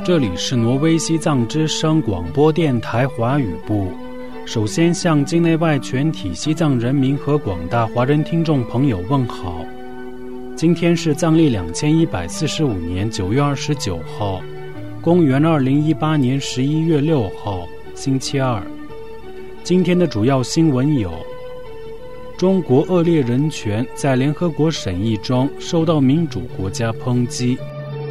这里是挪威西藏之声广播电台华语部。首先向境内外全体西藏人民和广大华人听众朋友问好。今天是藏历2145年9月29号，公元2018年11月6号，星期二。今天的主要新闻有：中国恶劣人权在联合国审议中受到民主国家抨击。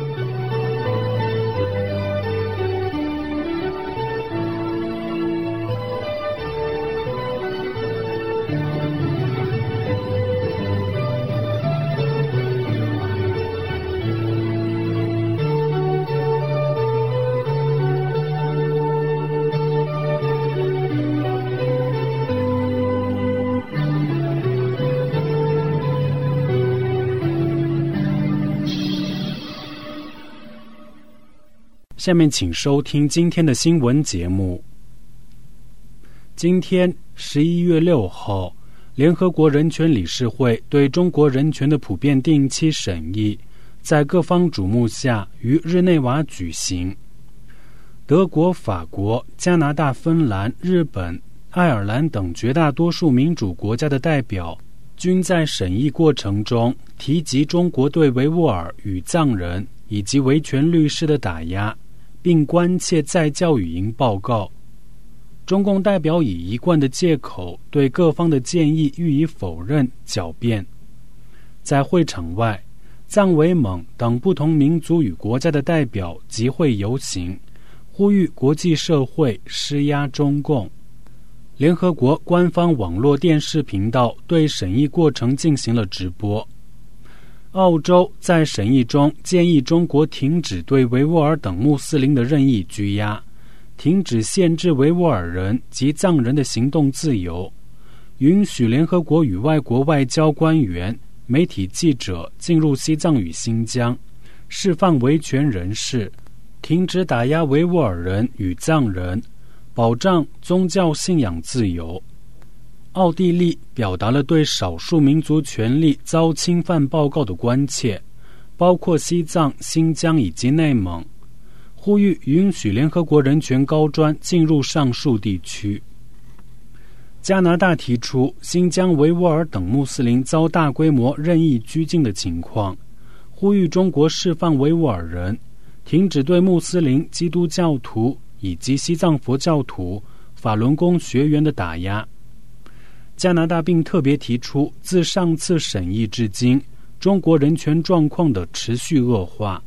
下面请收听今天的新闻节目。今天11月6号，联合国人权理事会对中国人权的普遍定期审议在各方瞩目下于日内瓦举行。德国、法国、加拿大、芬兰、日本、爱尔兰等绝大多数民主国家的代表均在审议过程中提及中国对维吾尔与藏人以及维权律师的打压，并关切再教育营报告。中共代表以一贯的借口对各方的建议予以否认狡辩。在会场外，藏维蒙等不同民族与国家的代表集会游行，呼吁国际社会施压中共。联合国官方网络电视频道对审议过程进行了直播。澳洲在审议中建议中国停止对维吾尔等穆斯林的任意拘押，停止限制维吾尔人及藏人的行动自由，允许联合国与外国外交官员、媒体记者进入西藏与新疆，释放维权人士，停止打压维吾尔人与藏人，保障宗教信仰自由。奥地利表达了对少数民族权利遭侵犯报告的关切，包括西藏、新疆以及内蒙，呼吁允许联合国人权高专进入上述地区。加拿大提出新疆维吾尔等穆斯林遭大规模任意拘禁的情况，呼吁中国释放维吾尔人，停止对穆斯林、基督教徒以及西藏佛教徒、法轮功学员的打压。加拿大并特别提出自上次审议至今中国人权状况的持续恶化。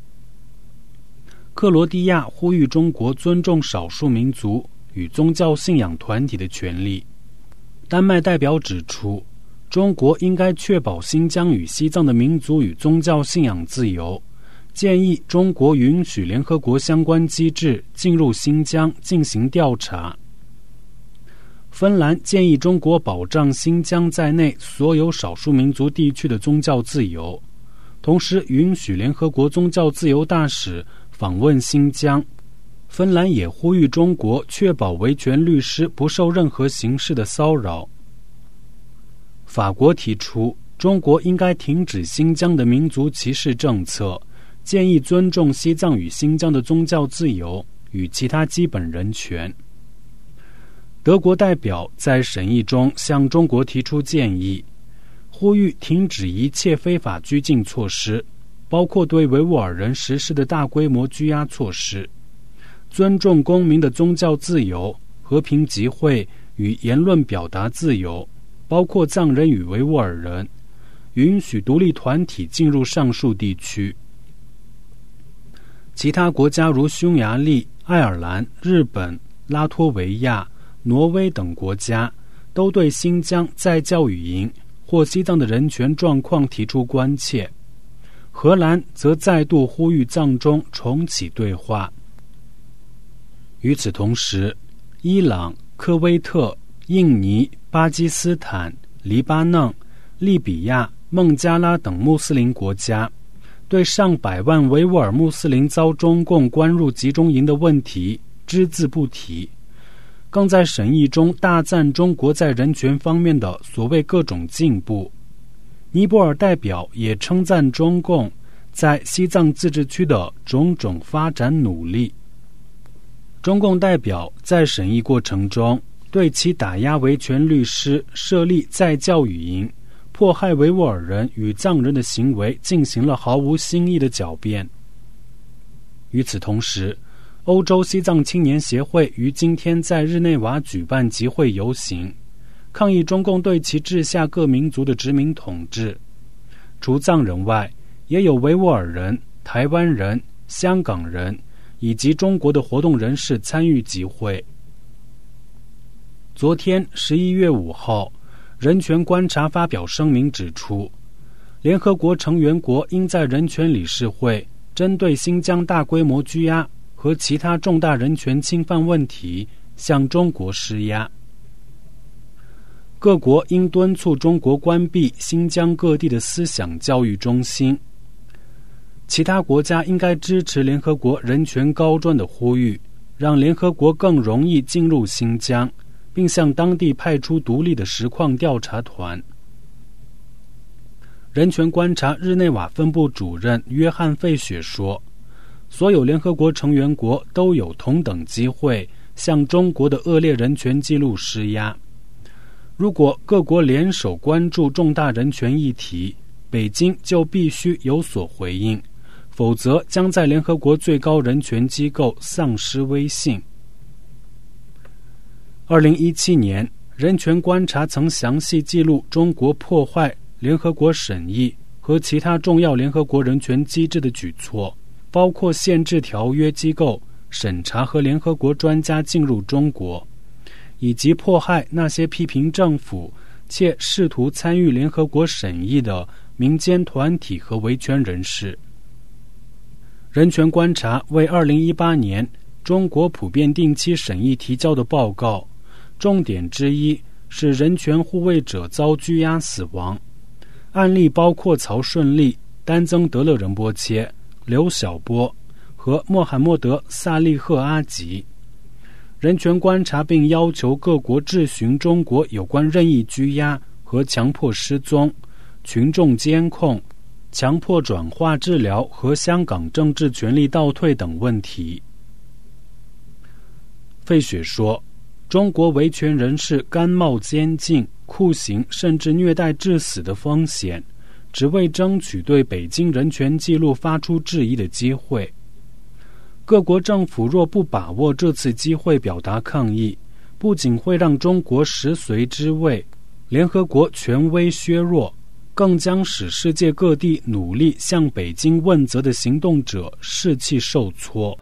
克罗地亚呼吁中国尊重少数民族与宗教信仰团体的权利。丹麦代表指出，中国应该确保新疆与西藏的民族与宗教信仰自由，建议中国允许联合国相关机制进入新疆进行调查。芬兰建议中国保障新疆在内所有少数民族地区的宗教自由，同时允许联合国宗教自由大使访问新疆。芬兰也呼吁中国确保维权律师不受任何形式的骚扰。法国提出中国应该停止新疆的民族歧视政策，建议尊重西藏与新疆的宗教自由与其他基本人权。德国代表在审议中向中国提出建议，呼吁停止一切非法拘禁措施，包括对维吾尔人实施的大规模拘押措施，尊重公民的宗教自由、和平集会与言论表达自由，包括藏人与维吾尔人，允许独立团体进入上述地区。其他国家如匈牙利、爱尔兰、日本、拉脱维亚、挪威等国家都对新疆再教育营或西藏的人权状况提出关切。荷兰则再度呼吁藏中重启对话。与此同时，伊朗、科威特、印尼、巴基斯坦、黎巴嫩、利比亚、孟加拉等穆斯林国家对上百万维吾尔穆斯林遭中共关入集中营的问题只字不提，更在审议中大赞中国在人权方面的所谓各种进步。尼泊尔代表也称赞中共在西藏自治区的种种发展努力。中共代表在审议过程中对其打压维权律师、设立再教育营、迫害维吾尔人与藏人的行为进行了毫无新意的狡辩。与此同时，欧洲西藏青年协会于今天在日内瓦举办集会游行，抗议中共对其治下各民族的殖民统治。除藏人外，也有维吾尔人、台湾人、香港人以及中国的活动人士参与集会。昨天11月5号，人权观察发表声明指出，联合国成员国应在人权理事会针对新疆大规模拘押和其他重大人权侵犯问题向中国施压。各国应敦促中国关闭新疆各地的思想教育中心。其他国家应该支持联合国人权高专的呼吁，让联合国更容易进入新疆，并向当地派出独立的实况调查团。人权观察日内瓦分部主任约翰·费雪说，所有联合国成员国都有同等机会向中国的恶劣人权记录施压。如果各国联手关注重大人权议题，北京就必须有所回应，否则将在联合国最高人权机构丧失威信。2017年，人权观察曾详细记录中国破坏联合国审议和其他重要联合国人权机制的举措，包括限制条约机构审查和联合国专家进入中国，以及迫害那些批评政府且试图参与联合国审议的民间团体和维权人士。人权观察为2018年中国普遍定期审议提交的报告，重点之一是人权护卫者遭拘押死亡，案例包括曹顺利、丹增德勒仁波切、刘晓波和穆罕默德·萨利赫阿吉。人权观察并要求各国质询中国有关任意拘押和强迫失踪、群众监控、强迫转化治疗和香港政治权利倒退等问题。费雪说，中国维权人士甘冒监禁、酷刑甚至虐待致死的风险，只为争取对北京人权记录发出质疑的机会。各国政府若不把握这次机会表达抗议，不仅会让中国食髓知味，联合国权威削弱，更将使世界各地努力向北京问责的行动者士气受挫。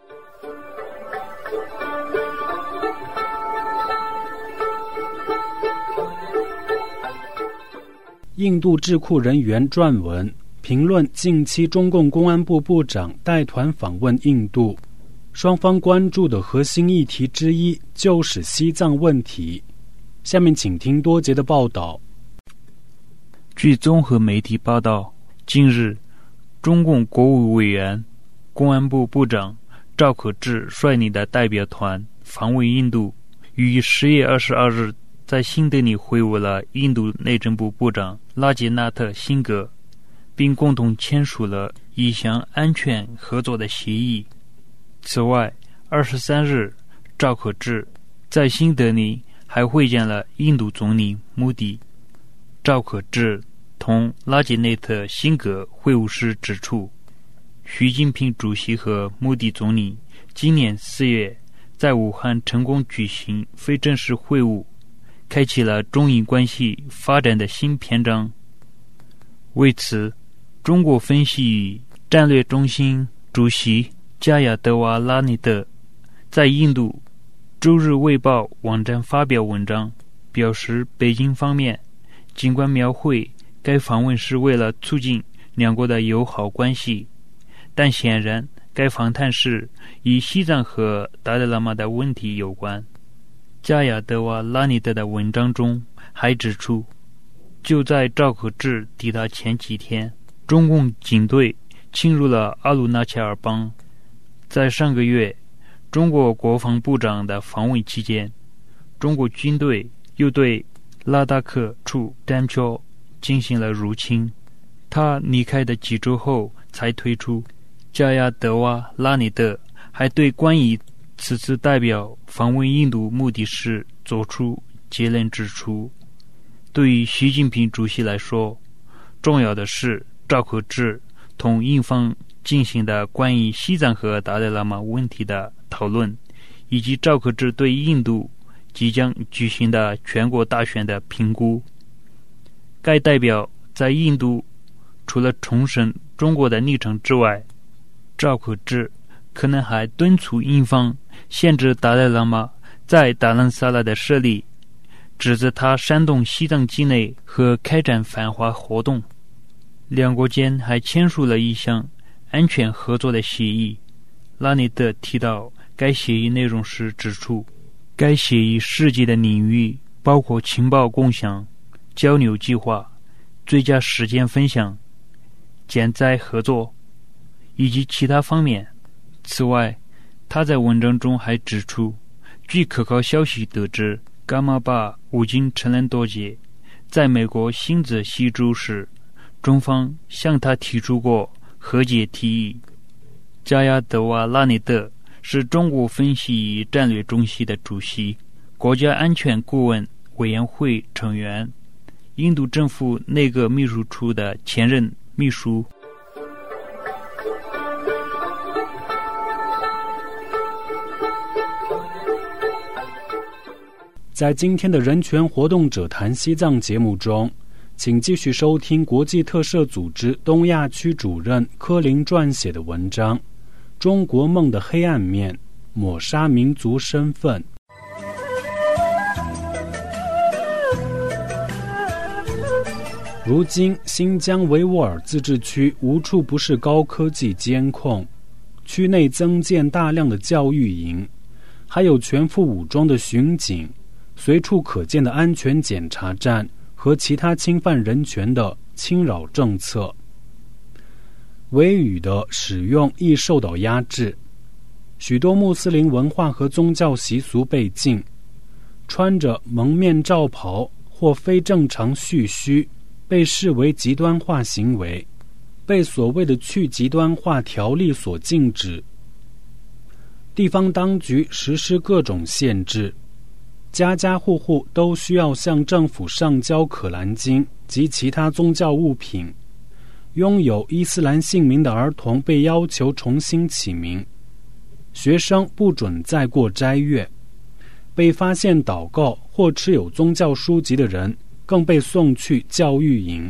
印度智库人员撰文评论近期中共公安部部长带团访问印度，双方关注的核心议题之一就是西藏问题。下面请听多节的报道。 据综合媒体报道，近日，中共国务委员、公安部部长赵可志率领的代表团访问印度，于10月22日在新德里会晤了印度内政部部长拉杰纳特·辛格，并共同签署了一项安全合作的协议。此外，23日，赵可志在新德里还会见了印度总理穆迪。赵可志同拉杰内特·辛格会晤时指出，习近平主席和穆迪总理今年4月在武汉成功举行非正式会晤，开启了中印关系发展的新篇章。为此，中国分析与战略中心主席加亚德瓦拉尼德在印度周日卫报网站发表文章，表示北京方面尽管描绘该访问是为了促进两国的友好关系，但显然该访谈是与西藏和达赖喇嘛的问题有关。加亚德瓦拉尼德的文章中还指出，就在赵可志抵达前几天，中共警队侵入了阿鲁纳恰尔邦。在上个月中国国防部长的访问期间，中国军队又对拉达克处丹丘进行了入侵。他离开的几周后， 才推出。加亚德瓦拉尼德还对关于此次代表访问印度目的是作出结论，指出对于习近平主席来说，重要的是赵可志同印方进行的关于西藏和达赖喇嘛问题的讨论，以及赵可志对印度即将举行的全国大选的评估。该代表在印度除了重申中国的立场之外，赵可志可能还敦促印方限制达赖喇嘛在达兰萨拉的设立，指责他煽动西藏境内和开展反华活动。两国间还签署了一项安全合作的协议。拉尼德提到该协议内容时指出，该协议涉及的领域包括情报共享、交流计划、最佳实践分享、减灾合作以及其他方面。此外，他在文章中还指出，据可靠消息得知，伽马巴已经承认多节，在美国新泽西州时，中方向他提出过和解提议。加亚德瓦拉尼德是中国分析与战略中心的主席，国家安全顾问委员会成员，印度政府内阁秘书处的前任秘书。 在今天的人权活动者谈西藏节目中，请继续收听国际特赦组织东亚区主任柯林撰写的文章《中国梦的黑暗面：抹杀民族身份》。如今，新疆维吾尔自治区无处不是高科技监控，区内增建大量的教育营，还有全副武装的巡警，随处可见的安全检查站和其他侵犯人权的侵扰政策。维语的使用亦受到压制，许多穆斯林文化和宗教习俗被禁，穿着蒙面罩袍或非正常蓄须被视为极端化行为，被所谓的去极端化条例所禁止。地方当局实施各种限制，家家户户都需要向政府上交可兰经及其他宗教物品。拥有伊斯兰姓名的儿童被要求重新起名。学生不准再过斋月。被发现祷告或持有宗教书籍的人更被送去教育营。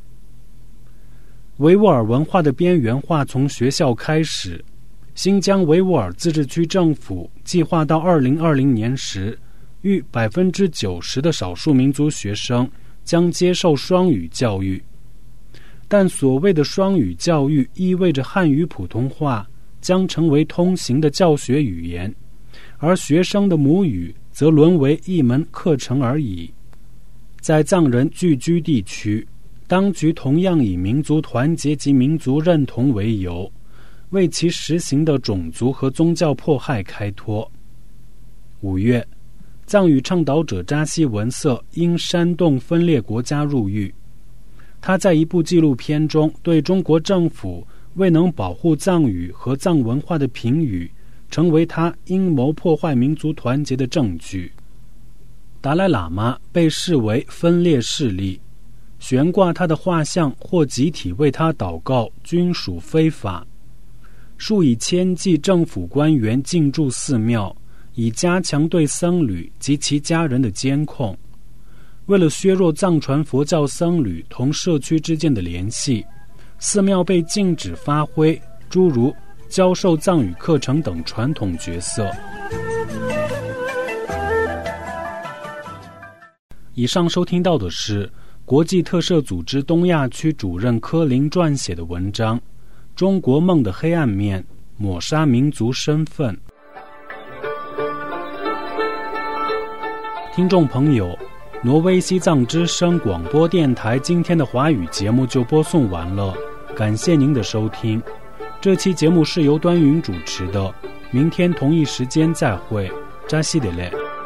维吾尔文化的边缘化从学校开始。新疆维吾尔自治区政府计划到2020年时，逾90%的少数民族学生将接受双语教育。但所谓的双语教育意味着汉语普通话将成为通行的教学语言，而学生的母语则沦为一门课程而已。在藏人聚居地区，当局同样以民族团结及民族认同为由，为其实行的种族和宗教迫害开脱。5月，藏语倡导者扎西文色因煽动分裂国家入狱。他在一部纪录片中对中国政府未能保护藏语和藏文化的评语，成为他阴谋破坏民族团结的证据。达赖喇嘛被视为分裂势力，悬挂他的画像或集体为他祷告均属非法。数以千计政府官员进驻寺庙，以加强对僧侣及其家人的监控。为了削弱藏传佛教僧侣同社区之间的联系，寺庙被禁止发挥诸如教授藏语课程等传统角色。以上收听到的是国际特赦组织东亚区主任柯林撰写的文章《中国梦的黑暗面：抹杀民族身份》。听众朋友，挪威西藏之声广播电台今天的华语节目就播送完了，感谢您的收听。这期节目是由端云主持的，明天同一时间再会，扎西德勒。